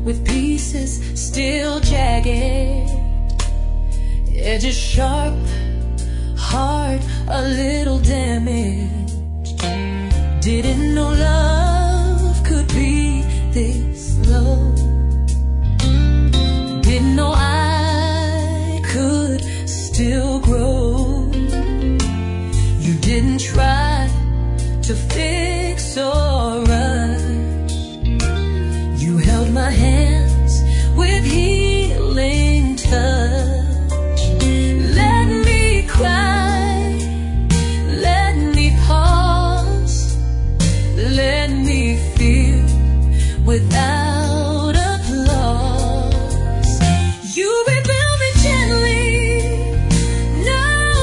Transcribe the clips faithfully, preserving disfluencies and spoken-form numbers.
with pieces still jagged, edges sharp, heart a little damaged. Didn't know love could be this low. Didn't know I could still grow. You didn't try to fix or rush. You held my hands with healing touch. Let me cry, let me pause, let me feel without applause. You rebuild me gently, no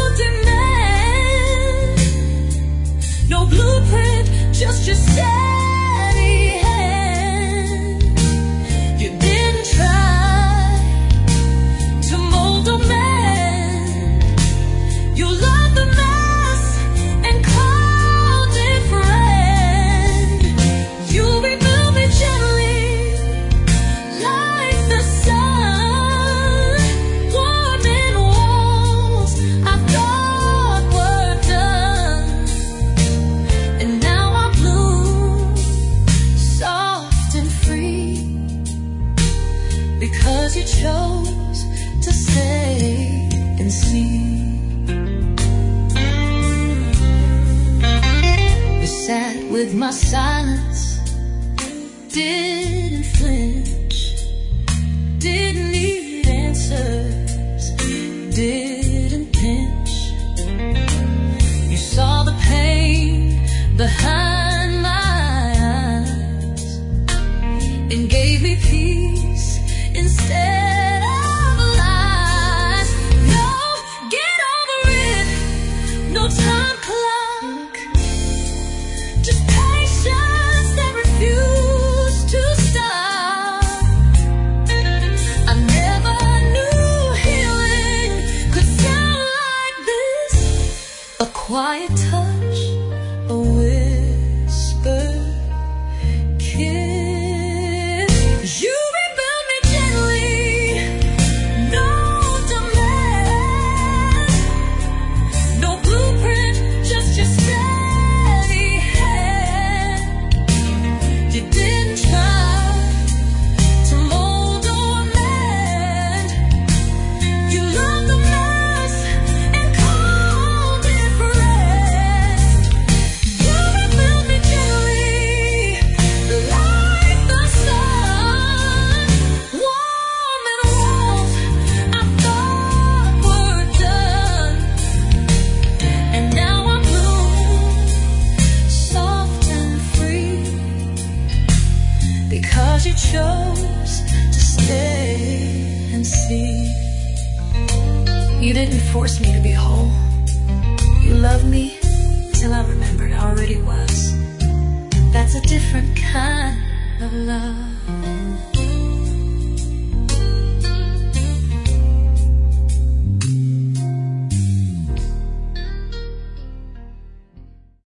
demand, no blueprint, just your steady hand. You didn't try to mold a man. You loved the mess and called it friend. You rebuilt me gently, like the sun, warming walls I thought were done. And now I bloom, soft and free, because you chose to stay and see. You sat with my silence, didn't flinch, didn't need answers, didn't pinch. You saw the pain behind my eyes and gave me peace instead of lies. No, get over it, no time clock, just patience that refused to stop. I never knew healing could sound like this. A quiet touch, a whisper kiss. You rebuilt me gently, no demand, no blueprint, just your steady hand. You didn't try to mold or mend. You loved the mess and called it friend. You rebuilt me gently, like the sun, warming walls I thought were done. And now I bloom, soft and free, because you chose to stay and see. You didn't force me to be whole. You loved me till I remembered I already was. That's a different kind of love.